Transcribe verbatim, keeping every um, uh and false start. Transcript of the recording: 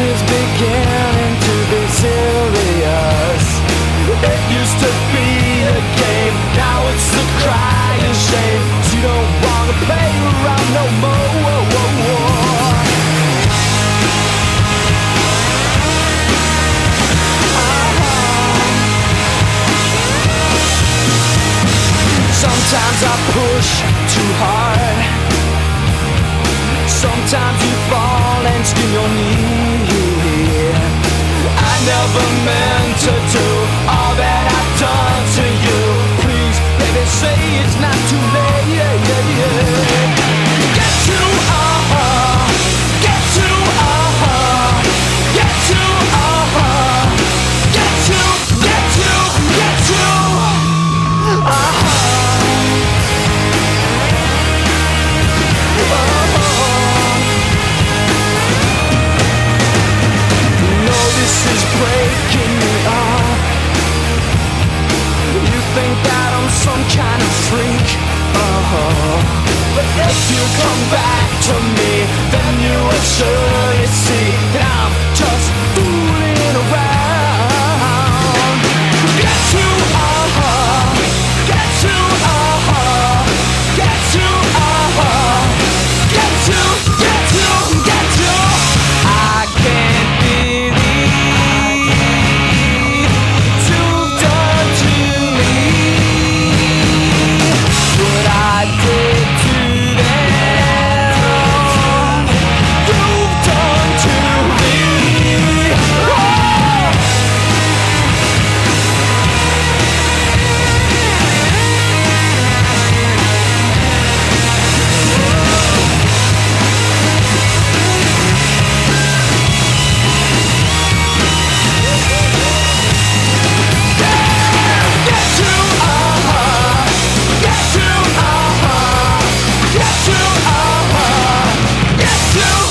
is beginning to be serious. It used to be a game, now it's a cry of shame. You don't wanna play around no more. Whoa, whoa, whoa. Sometimes I push too hard. Sometimes you fall and skin your knee. I never meant to do all that I've done to you. Please, baby, say it's not too late. Yeah, yeah, yeah. Get to, uh-huh. Get to, uh-huh. Get to, uh-huh. Get to, get to, get to, uh-huh. This is breaking me up. You think that I'm some kind of freak, uh-huh. But if you come back to me, then you will surely see that I'm just fooling around. Get to, uh-huh. Get to, uh-huh. Get to, uh-huh. Get to, get to, get to. I can't believe Get to